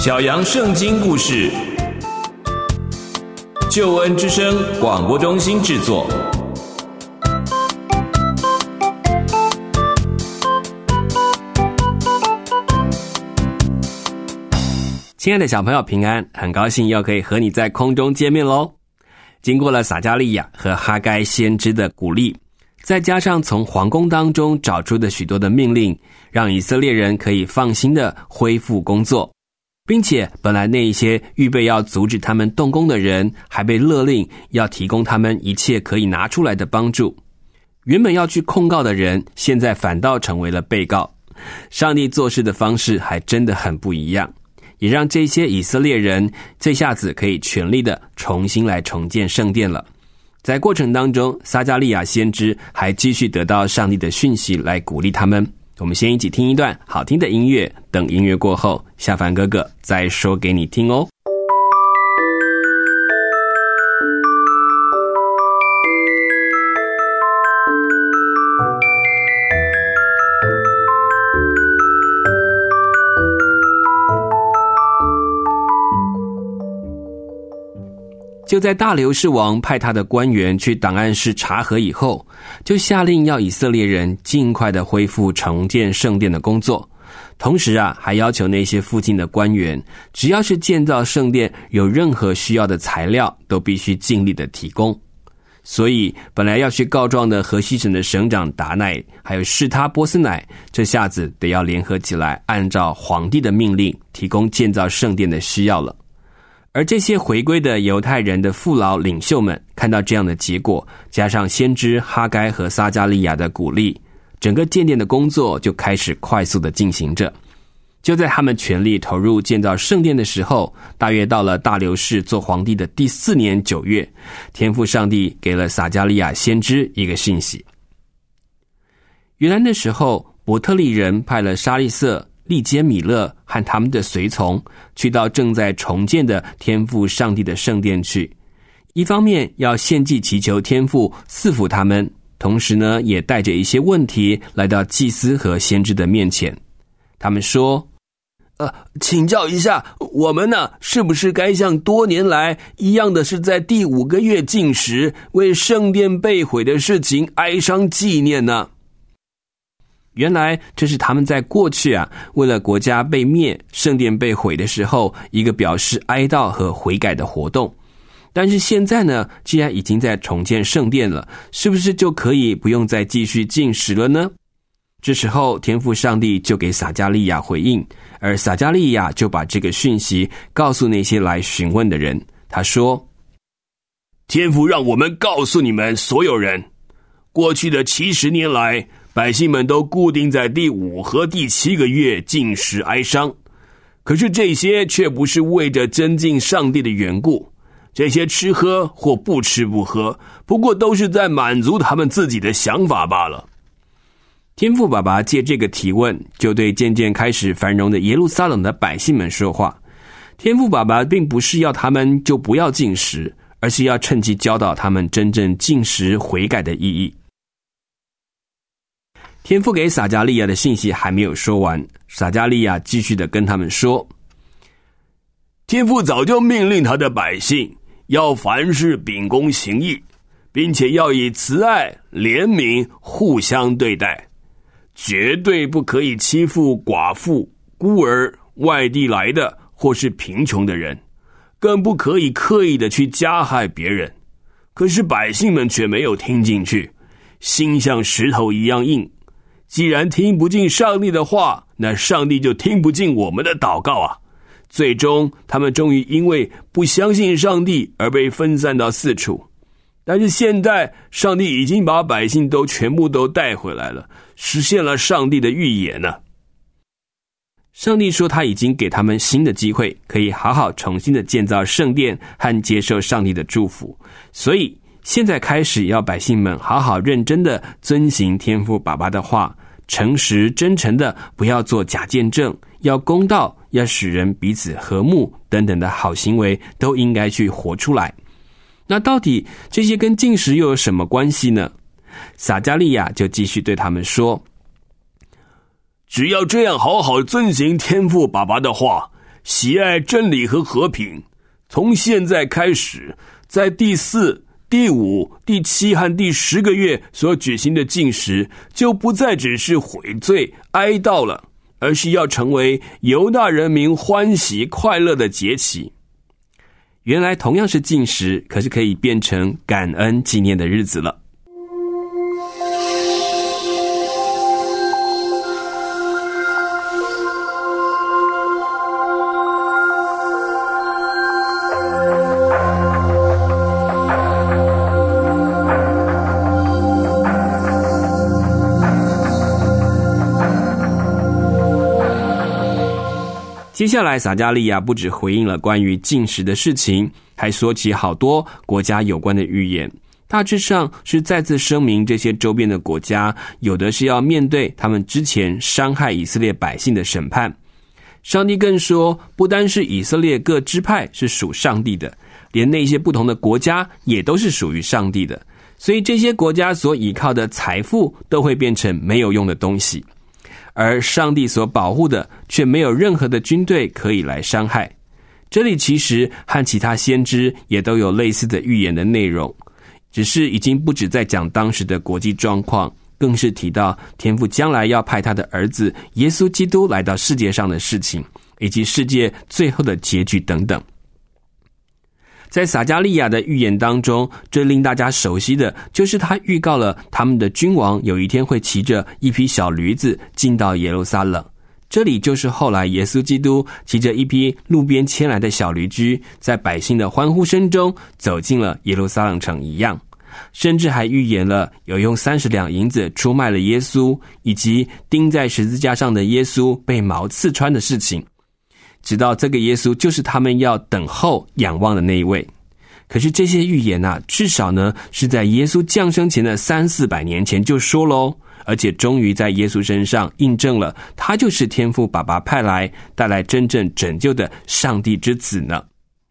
小羊圣经故事，救恩之声广播中心制作。亲爱的小朋友平安，很高兴又可以和你在空中见面咯。经过了撒迦利亚和哈该先知的鼓励，再加上从皇宫当中找出的许多的命令，让以色列人可以放心的恢复工作，并且本来那一些预备要阻止他们动工的人，还被勒令要提供他们一切可以拿出来的帮助。原本要去控告的人，现在反倒成为了被告。上帝做事的方式还真的很不一样，也让这些以色列人这下子可以全力的重新来重建圣殿了。在过程当中，撒迦利亚先知还继续得到上帝的讯息来鼓励他们。我们先一起听一段好听的音乐，等音乐过后，夏凡哥哥再说给你听哦。就在大流士王派他的官员去档案室查核以后，就下令要以色列人尽快的恢复重建圣殿的工作。同时还要求那些附近的官员，只要是建造圣殿有任何需要的材料，都必须尽力的提供。所以本来要去告状的河西省的省长达乃还有士他波斯乃，这下子得要联合起来，按照皇帝的命令提供建造圣殿的需要了。而这些回归的犹太人的父老领袖们看到这样的结果，加上先知哈该和撒迦利亚的鼓励，整个建殿的工作就开始快速的进行着。就在他们全力投入建造圣殿的时候，大约到了大流士做皇帝的第4年9月，天父上帝给了撒迦利亚先知一个讯息。原来那时候伯特利人派了沙利色、利坚米勒和他们的随从去到正在重建的天父上帝的圣殿去，一方面要献祭祈求天父赐福他们，同时呢也带着一些问题来到祭司和先知的面前。他们说，请教一下，我们呢是不是该像多年来一样的是在第5个月禁食，为圣殿被毁的事情哀伤纪念呢？原来这是他们在过去为了国家被灭、圣殿被毁的时候，一个表示哀悼和悔改的活动。但是现在呢，既然已经在重建圣殿了，是不是就可以不用再继续禁食了呢？这时候天父上帝就给撒迦利亚回应，而撒迦利亚就把这个讯息告诉那些来询问的人。他说，天父让我们告诉你们所有人，过去的70年来，百姓们都固定在第5和第7个月禁食哀伤，可是这些却不是为着增进上帝的缘故，这些吃喝或不吃不喝，不过都是在满足他们自己的想法罢了。天父爸爸借这个提问，就对渐渐开始繁荣的耶路撒冷的百姓们说话。天父爸爸并不是要他们就不要禁食，而是要趁机教导他们真正禁食悔改的意义。天父给撒迦利亚的信息还没有说完，撒迦利亚继续的跟他们说，天父早就命令他的百姓要凡事秉公行义，并且要以慈爱、怜悯互相对待，绝对不可以欺负寡妇、孤儿、外地来的或是贫穷的人，更不可以刻意的去加害别人。可是百姓们却没有听进去，心像石头一样硬。既然听不进上帝的话，那上帝就听不进我们的祷告啊！最终他们终于因为不相信上帝而被分散到4处。但是现在上帝已经把百姓都全部都带回来了，实现了上帝的预言呢。上帝说他已经给他们新的机会，可以好好重新的建造圣殿和接受上帝的祝福。所以现在开始要百姓们好好认真的遵行天父爸爸的话，诚实真诚的，不要做假见证，要公道，要使人彼此和睦等等的好行为都应该去活出来。那到底这些跟禁食又有什么关系呢？撒迦利亚就继续对他们说，只要这样好好遵行天父爸爸的话， 喜爱真理和和平。从现在开始，在第4、第5、第7和第10个月所举行的禁食，就不再只是悔罪哀悼了，而是要成为犹大人民欢喜快乐的节期。原来同样是禁食，可是可以变成感恩纪念的日子了。接下来撒迦利亚不只回应了关于禁食的事情，还说起好多国家有关的预言，大致上是再次声明这些周边的国家有的是要面对他们之前伤害以色列百姓的审判。上帝更说，不单是以色列各支派是属上帝的，连那些不同的国家也都是属于上帝的，所以这些国家所依靠的财富都会变成没有用的东西，而上帝所保护的却没有任何的军队可以来伤害。这里其实和其他先知也都有类似的预言的内容，只是已经不只在讲当时的国际状况，更是提到天父将来要派他的儿子耶稣基督来到世界上的事情，以及世界最后的结局等等。在撒迦利亚的预言当中，最令大家熟悉的就是他预告了他们的君王有一天会骑着一匹小驴子进到耶路撒冷。这里就是后来耶稣基督骑着一匹路边牵来的小驴驹，在百姓的欢呼声中走进了耶路撒冷城一样。甚至还预言了有用30两银子出卖了耶稣，以及钉在十字架上的耶稣被矛刺穿的事情，直到这个耶稣就是他们要等候仰望的那一位。可是这些预言至少呢是在耶稣降生前的300-400年前就说咯，而且终于在耶稣身上印证了他就是天父爸爸派来带来真正拯救的上帝之子呢。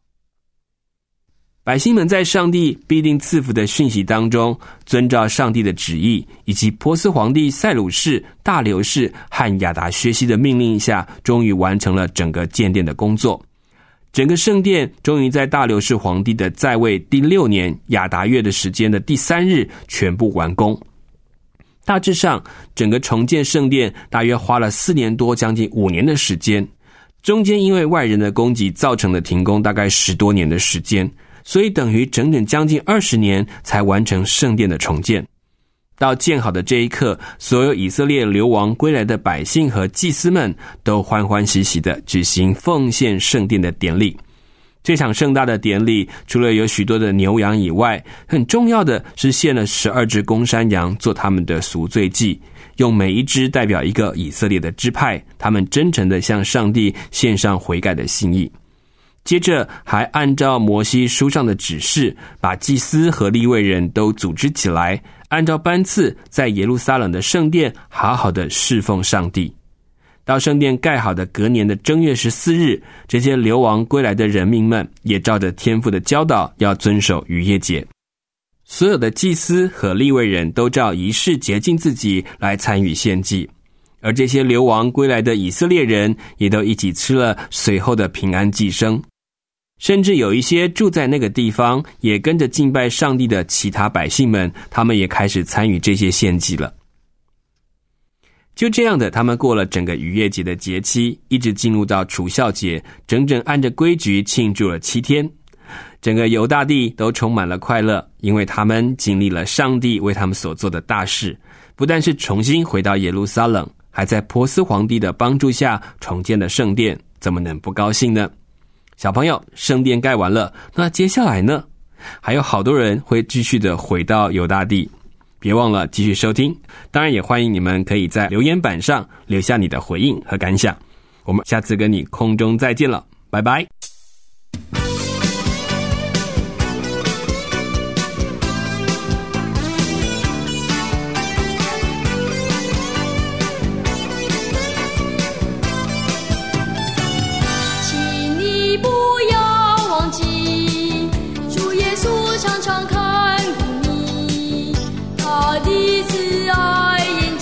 百姓们在上帝必定赐福的讯息当中，遵照上帝的旨意，以及波斯皇帝塞鲁士、大流士和亚达薛西的命令下，终于完成了整个建殿的工作。整个圣殿终于在大流士皇帝的在位第6年亚达月的时间的第3日全部完工。大致上整个重建圣殿大约花了4年多，将近5年的时间，中间因为外人的攻击造成的停工大概10多年的时间，所以等于整整将近20年才完成圣殿的重建。到建好的这一刻，所有以色列流亡归来的百姓和祭司们都欢欢喜喜地举行奉献圣殿的典礼。这场盛大的典礼除了有许多的牛羊以外，很重要的是献了12只公山羊做他们的赎罪祭，用每一只代表一个以色列的支派，他们真诚地向上帝献上悔改的心意。接着还按照摩西书上的指示，把祭司和利未人都组织起来，按照班次在耶路撒冷的圣殿好好的侍奉上帝。到圣殿盖好的隔年的正月14日，这些流亡归来的人民们也照着天父的教导要遵守逾越节。所有的祭司和利未人都照仪式洁净自己来参与献祭，而这些流亡归来的以色列人也都一起吃了随后的平安祭牲。甚至有一些住在那个地方也跟着敬拜上帝的其他百姓们，他们也开始参与这些献祭了。就这样的，他们过了整个逾越节的节期，一直进入到除酵节，整整按着规矩庆祝了7天。整个犹大地都充满了快乐，因为他们经历了上帝为他们所做的大事，不但是重新回到耶路撒冷，还在波斯皇帝的帮助下重建了圣殿，怎么能不高兴呢？小朋友，圣殿盖完了，那接下来呢？还有好多人会继续的回到犹大地，别忘了继续收听。当然也欢迎你们可以在留言板上留下你的回应和感想。我们下次跟你空中再见了，拜拜。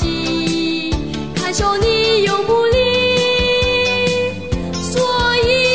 受你永不离，所以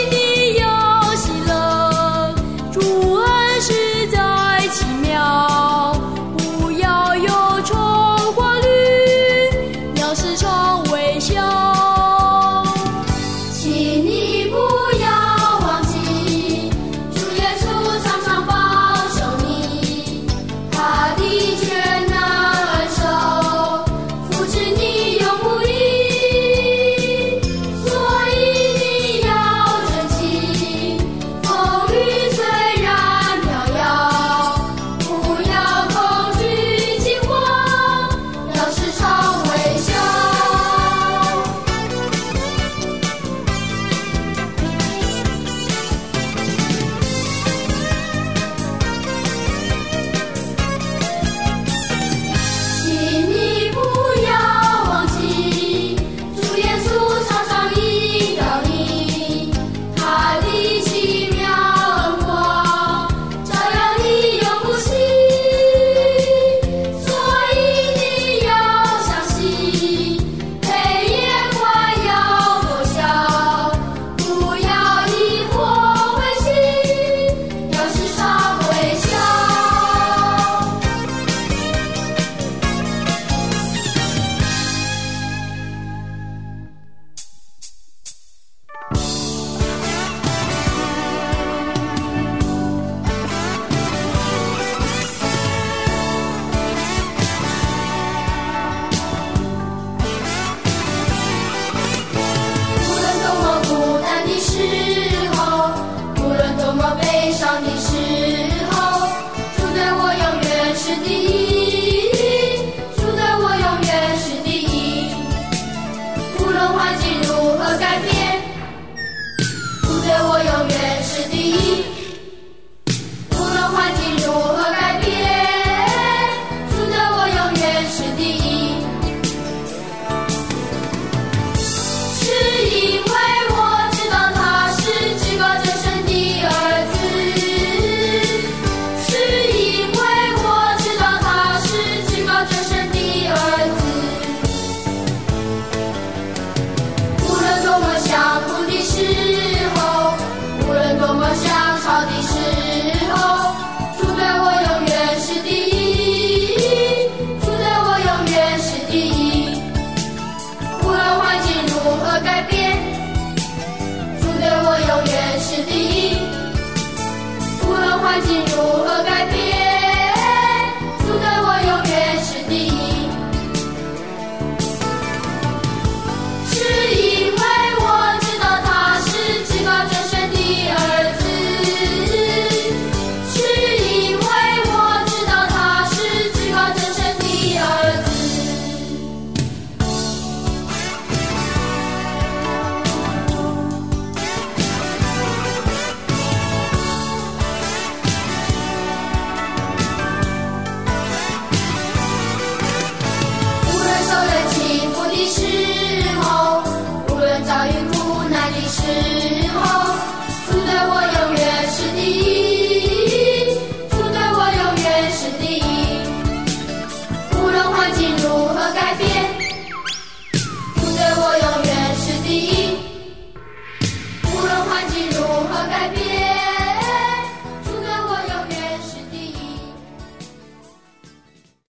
底是